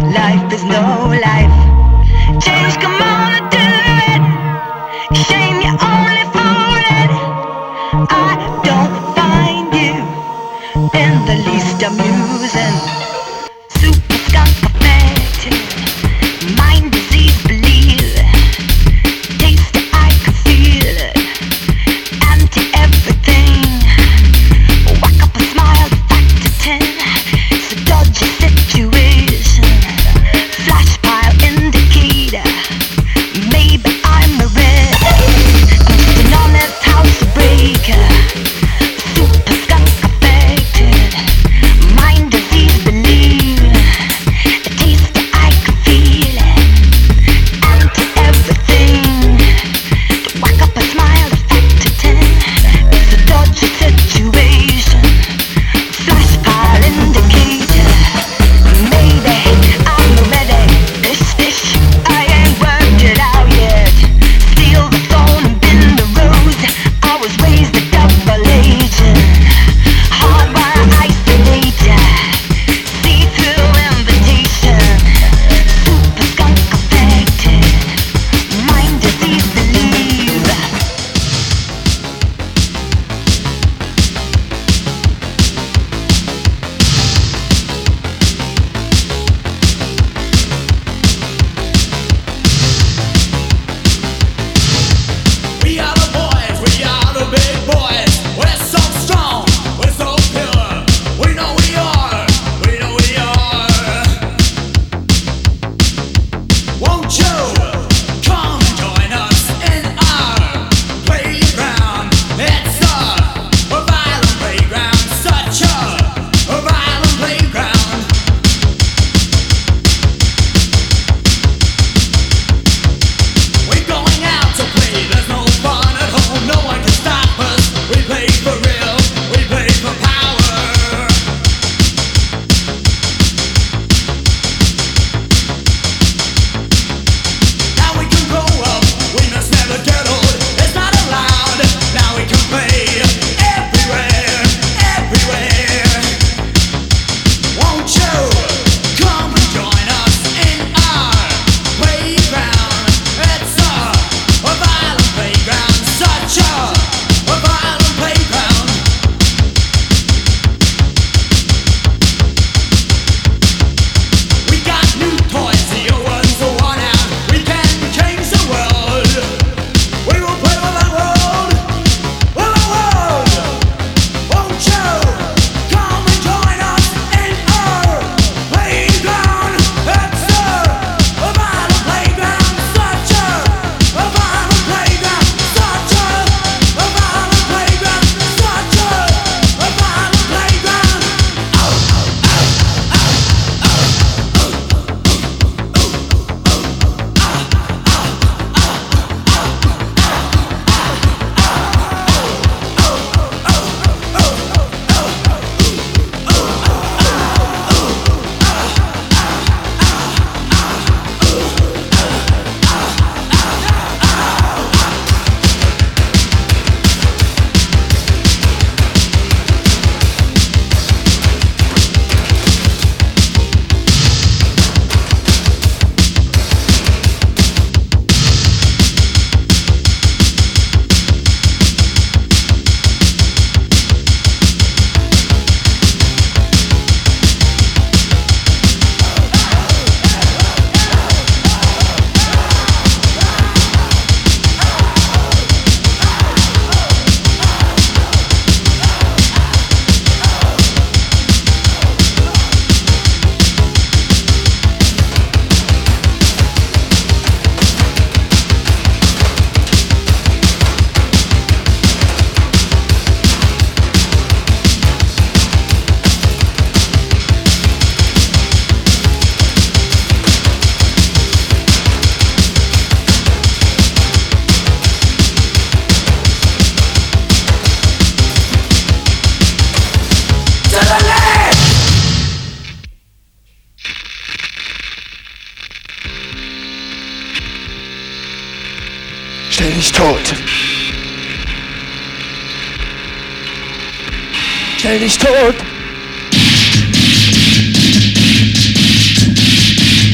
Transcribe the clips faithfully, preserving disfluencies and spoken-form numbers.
life is no life. Change, come on and do it. Shame you only fool it. I don't find you in the least amusing. Super skunk affected, mind disease believe. Taste it, I can feel it. Anti everything. Whack up a smile, factor ten. So dodge your situation. Flash pile indicator. Maybe I'm a red. I'm just an honest house breaker. Super skunk affected. Mind disease believe. The taste that I can feel it. Anti everything. Whack up a smile, factor ten. It's a dodgy situation. Flash pile indicator. Maybe I'm ready. This fish, I ain't worked it out yet. Steal the phone and bend the rose. I was raised a double agent. Hardwire isolator. See-through invitation. Super skunk affected. Mind disease believe. We are the boys, we are the big boys. We're so strong, we're so pure. We know we are, we know we are. Won't you come and join us in our playground? It's a, a violent playground, such a, a violent playground. We're going out to play, there's no fun at home, no one can stop us. We play for real, we play for power. Now we can grow up, we must never get old. It's not allowed, now we can play everywhere, everywhere. Won't you come and join us in our playground? It's a, a violent playground, such a, a violent playground. We got new toys, the old ones are worn out. We can change the world. We will play with the world, with the world. Won't you come and join us in our playground? It's a, a violent playground, such a, a violent playground, such a, a violent playground, such a, a violent playground. Stell dich tot. Stell dich tot.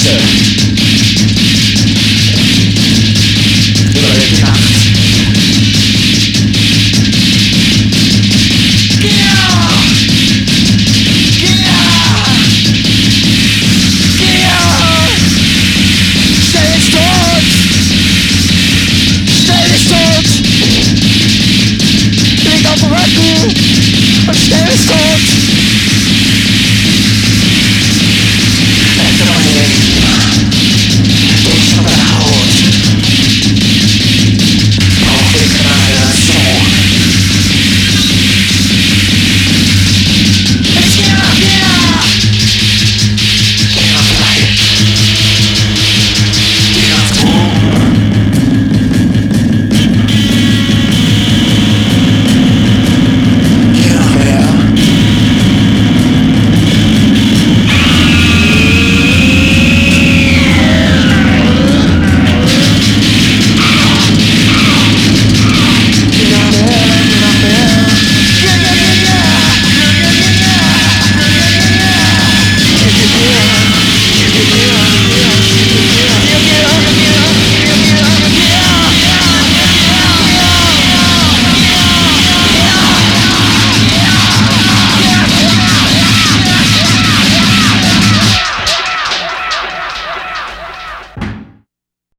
Research.